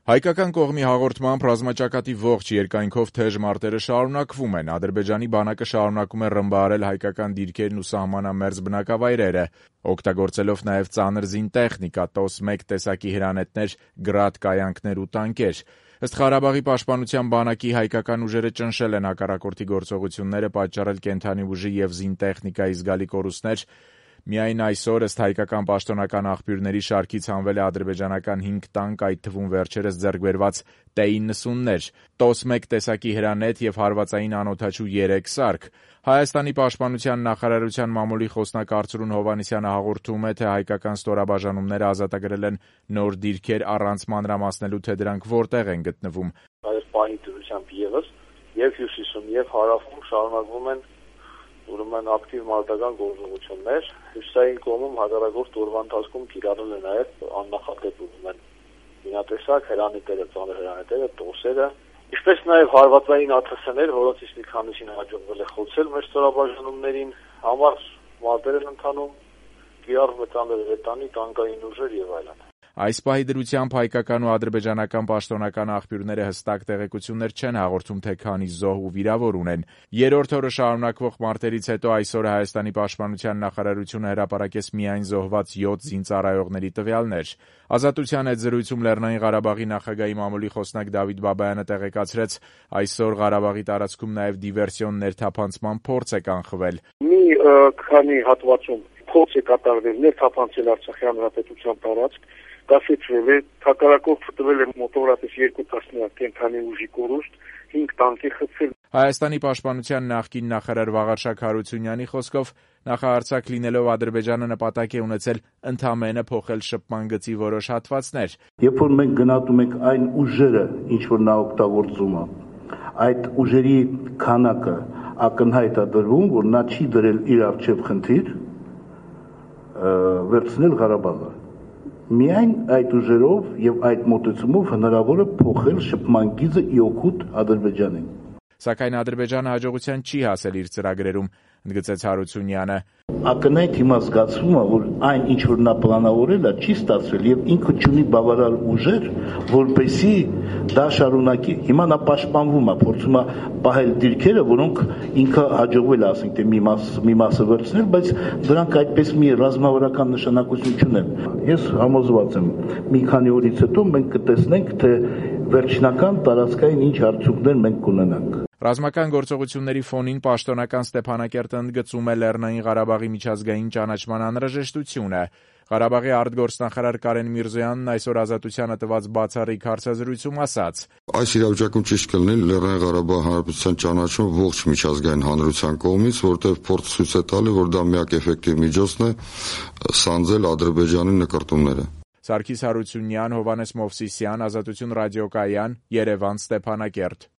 Հայկական կողմի հաղորդմամբ ռազմաճակատի ողջ երկայնքով թեժ մարտերը շարունակվում են։ Ադրբեջանի բանակը շարունակում է ռմբահարել հայկական դիրքերն ու սահմանամերձ բնակավայրերը, օգտագործելով նաև ծանր զինտեխնիկա, TOS-1 տեսակի հրանետներ, գրադ կայանքներ ու տանկեր։ Ըստ Ղարաբաղի պաշտպանության բանակի հայկական ուժերը ճնշել են հակառակորդի գործողությունները, պատճառել կենդանի ուժի և զինտեխնիկայի զգալի կորուստներ։ Միայն այսօր, ըստ հայկական պաշտոնական աղբյուրների, շարքից հանվել է ադրբեջանական 5 տանկ, այդ թվում վերջերս ձեռք բերված T-90-ներ, TOS-1 տեսակի հրանետ և հարվածային անօդաչու 3 սարք։ Հայաստանի պաշտպանության նախարարության մամուլի խոսնակ Արծրուն Հովհաննիսյանը հաղորդում է, թե հայկական ստորաբաժանումները ազատագրել են նոր դիրքեր առանց մանրամասնելու, թե դրանք որտեղ են գտնվում։ Այս պահի դրությամբ ևս և հյուսիսում և հարավում շարունակվում են ուրեմն ակտիվ մարտական գործողություններ։ Հյուսիսային կողմում հակառակորդ օրվա ընթացքում կիրառել է նաև աննախադեպ ուրեմն մինատեսակ հրանետերը, ծանր հրանետերը, տոսերը, ինչպես նաև հարվածային ԱԹՍ-ներ, որոնցից մի քանիսին հաջողվել է խոցել մեր ստորաբաժանումներին, համար մարտեր են ընթանում, կիրառվում է ծանր հրետանի, տանկային ուժեր եւ այլն։ Այս պահի դրությամբ հայկական ու ադրբեջանական պաշտոնական աղբյուրները հստակ տեղեկություններ չեն հաղորդում, թե քանի զոհ ու վիրավոր ունեն։ Երրորդ օրը շարունակվող մարտերից հետո այսօր Հայաստանի պաշտպանության նախարարությունը հրապարակեց միայն զոհված 7 զինծառայողների տվյալներ։ Ազատության հետ զրույցում Լեռնային Ղարաբաղի նախագահի մամուլի խոսնակ Դավիթ Բաբայանը տեղեկացրեց, այսօր Ղարաբաղի տարածքում նաև դիվերսիոն ներթափանցման փորձ է կանխվել։ Մի քանի հատվածում փորձ է կատարվել ներթափանցել Արցախի հանրապետության տարածք, դասեցվել է, հակառակորդ խփվել է մոտավորապես 2 տասնյակ կենդանի ուժի կորուստ, 5 տանկեր խփվել։ Հայաստանի պաշտպանության նախկին նախարար Վաղարշակ Հարությունյանի խոսքով նախահարձակ լինելով Ադրբեջանը նպատակ է ունեցել ընդամենը փոխել շփման գծի որոշ հատվածներ։ Երբ որ մենք գնահատում ենք այն ուժերը, ինչ որ նա օգտագործում է, այդ ուժերի քանակը ակնհայտ է դրվում, որ նա չի դրել իր առջև խնդիր վերցնել Ղարաբաղը։ Միայն այդ ուժերով եւ այդ մոտեցումով հնարավոր է փոխել շփման գիծը ի օգուտ Ադրբեջանին։ Սակայն Ադրբեջանը հաջողության չի հասել իր ծրագրերում, ընդգծեց Հարությունյանը։ Ակնհայտ հիմա զգացվում է, որ այն ինչ որ նա պլանավորել է, չի ստացվել եւ ինքը չունի բավարար ուժեր, որպեսզի դա շարունակի։ Հիմա նա պաշտպանվում է, փորձում է պահել դիրքերը, որոնք ինքը հաջողվել է, ասենք թե մի մասը վերցնել, բայց դրանք այդպես մի ռազմավարական նշանակություն չունեն։ Ես համոզված եմ, մի քանի օրից հետո մենք կտեսնենք, թե վերջնական տարածքային ինչ արդյունքներ մենք կունենանք։ Ռազմական գործողությունների ֆոնին պաշտոնական Ստեփանակերտը ընդգծում է Լեռնային Ղարաբաղի միջազգային ճանաչման անհրաժեշտությունը։ Ղարաբաղի արտգործնախարար Կարեն Միրզոյանն այսօր Ազատությանը տված բացառիկ հարցազրույցում ասաց. Այս իրավիճակում ճիշտ կլինի Լեռնային Ղարաբաղի Հանրապետության ճանաչումը ողջ միջազգային հանրության կողմից, որտեղ փորձ ցույց է տալի, որ դա միակ էֆեկտիվ միջոցն է սանձել Ադրբեջանի նկարտումները։ Սարգիս Հարությունյան, Հովհաննես Մովսիսյան, Ազատություն ռադիոկայան, Երևան, Ստեփանակերտ։